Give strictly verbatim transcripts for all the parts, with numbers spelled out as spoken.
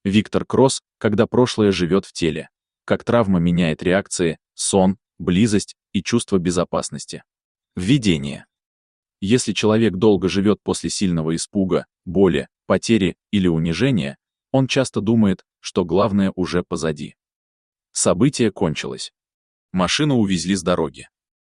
Виктор Кросс, когда прошлое живет в теле. Как травма меняет реакции, сон, близость и чувство безопасности. Введение. Если человек долго живет после сильного испуга, боли, потери или унижения, он часто думает, что главное уже позади. Событие кончилось. Машину увезли с дороги.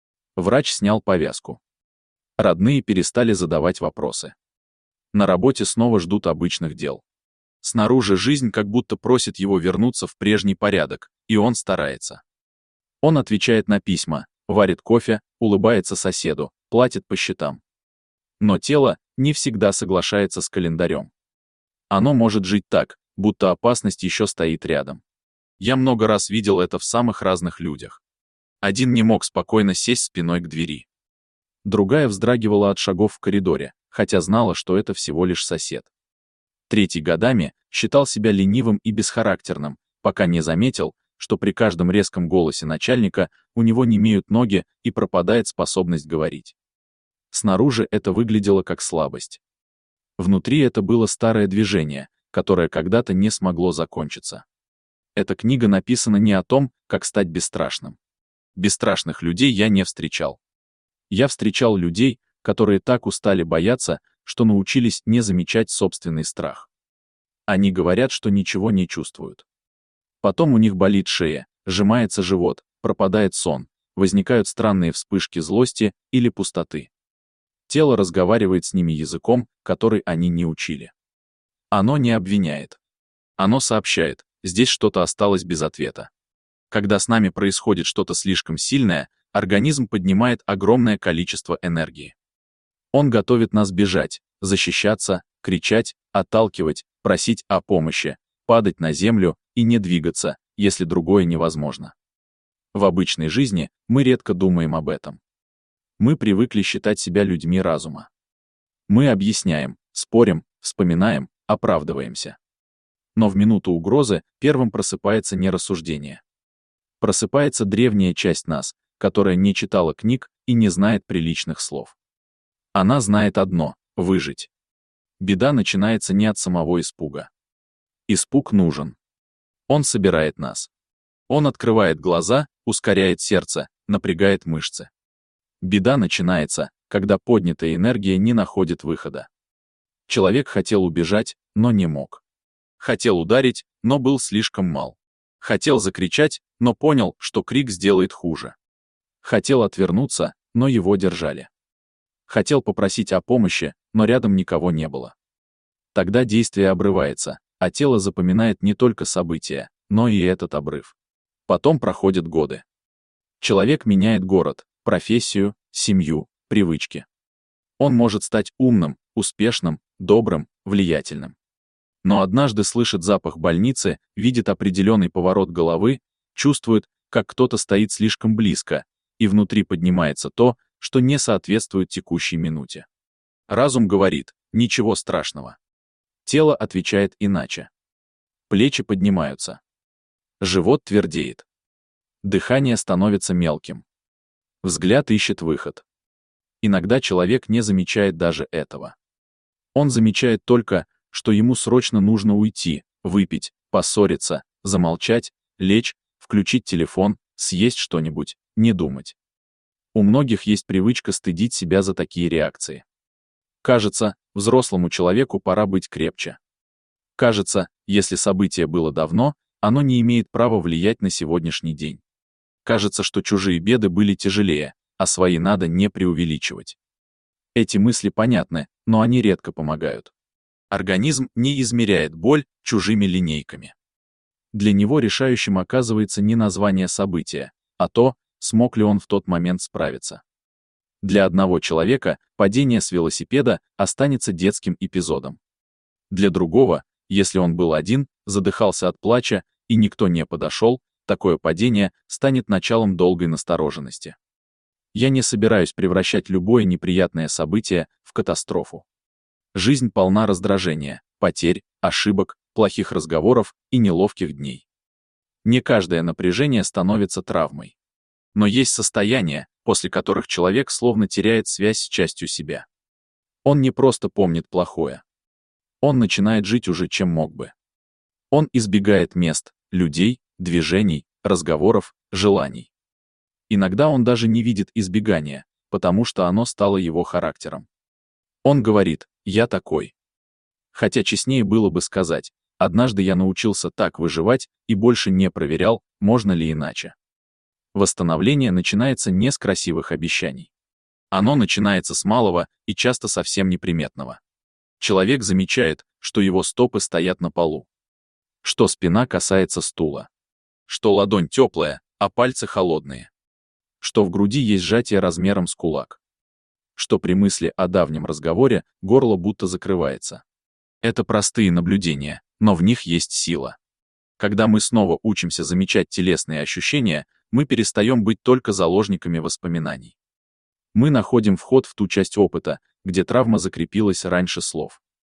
Врач снял повязку. Родные перестали задавать вопросы. На работе снова ждут обычных дел. Снаружи жизнь как будто просит его вернуться в прежний порядок, и он старается. Он отвечает на письма, варит кофе, улыбается соседу, платит по счетам. Но тело не всегда соглашается с календарем. Оно может жить так, будто опасность еще стоит рядом. Я много раз видел это в самых разных людях. Один не мог спокойно сесть спиной к двери. Другая вздрагивала от шагов в коридоре, хотя знала, что это всего лишь сосед. Третий годами считал себя ленивым и бесхарактерным, пока не заметил, что при каждом резком голосе начальника у него немеют ноги и пропадает способность говорить. Снаружи это выглядело как слабость. Внутри это было старое движение, которое когда-то не смогло закончиться. Эта книга написана не о том, как стать бесстрашным. Бесстрашных людей я не встречал. Я встречал людей, которые так устали бояться, что научились не замечать собственный страх. Они говорят, что ничего не чувствуют. Потом у них болит шея, сжимается живот, пропадает сон, возникают странные вспышки злости или пустоты. Тело разговаривает с ними языком, который они не учили. Оно не обвиняет. Оно сообщает, здесь что-то осталось без ответа. Когда с нами происходит что-то слишком сильное, организм поднимает огромное количество энергии. Он готовит нас бежать, защищаться, кричать, отталкивать, просить о помощи, падать на землю и не двигаться, если другое невозможно. В обычной жизни мы редко думаем об этом. Мы привыкли считать себя людьми разума. Мы объясняем, спорим, вспоминаем, оправдываемся. Но в минуту угрозы первым просыпается не рассуждение. Просыпается древняя часть нас, которая не читала книг и не знает приличных слов. Она знает одно — выжить. Беда начинается не от самого испуга. Испуг нужен. Он собирает нас. Он открывает глаза, ускоряет сердце, напрягает мышцы. Беда начинается, когда поднятая энергия не находит выхода. Человек хотел убежать, но не мог. Хотел ударить, но был слишком мал. Хотел закричать, но понял, что крик сделает хуже. Хотел отвернуться, но его держали. Хотел попросить о помощи, но рядом никого не было. Тогда действие обрывается, а тело запоминает не только события, но и этот обрыв. Потом проходят годы. Человек меняет город, профессию, семью, привычки. Он может стать умным, успешным, добрым, влиятельным. Но однажды слышит запах больницы, видит определенный поворот головы, чувствует, как кто-то стоит слишком близко, и внутри поднимается то, что не соответствует текущей минуте. Разум говорит: ничего страшного. Тело отвечает иначе. Плечи поднимаются. Живот твердеет. Дыхание становится мелким. Взгляд ищет выход. Иногда человек не замечает даже этого. Он замечает только, что ему срочно нужно уйти, выпить, поссориться, замолчать, лечь, включить телефон, съесть что-нибудь, не думать. У многих есть привычка стыдить себя за такие реакции. Кажется, взрослому человеку пора быть крепче. Кажется, если событие было давно, оно не имеет права влиять на сегодняшний день. Кажется, что чужие беды были тяжелее, а свои надо не преувеличивать. Эти мысли понятны, но они редко помогают. Организм не измеряет боль чужими линейками. Для него решающим оказывается не название события, а то, смог ли он в тот момент справиться. Для одного человека падение с велосипеда останется детским эпизодом. Для другого, если он был один, задыхался от плача, и никто не подошел, такое падение станет началом долгой настороженности. Я не собираюсь превращать любое неприятное событие в катастрофу. Жизнь полна раздражения, потерь, ошибок, плохих разговоров и неловких дней. Не каждое напряжение становится травмой. Но есть состояния, после которых человек словно теряет связь с частью себя. Он не просто помнит плохое. Он начинает жить уже, чем мог бы. Он избегает мест, людей, движений, разговоров, желаний. Иногда он даже не видит избегания, потому что оно стало его характером. Он говорит: «Я такой». Хотя честнее было бы сказать: «Однажды я научился так выживать и больше не проверял, можно ли иначе». Восстановление начинается не с красивых обещаний. Оно начинается с малого и часто совсем неприметного. Человек замечает, что его стопы стоят на полу, что спина касается стула, что ладонь теплая, а пальцы холодные, что в груди есть сжатие размером с кулак, что при мысли о давнем разговоре горло будто закрывается. Это простые наблюдения, но в них есть сила. Когда мы снова учимся замечать телесные ощущения, мы перестаем быть только заложниками воспоминаний. Мы находим вход в ту часть опыта, где травма закрепилась раньше слов.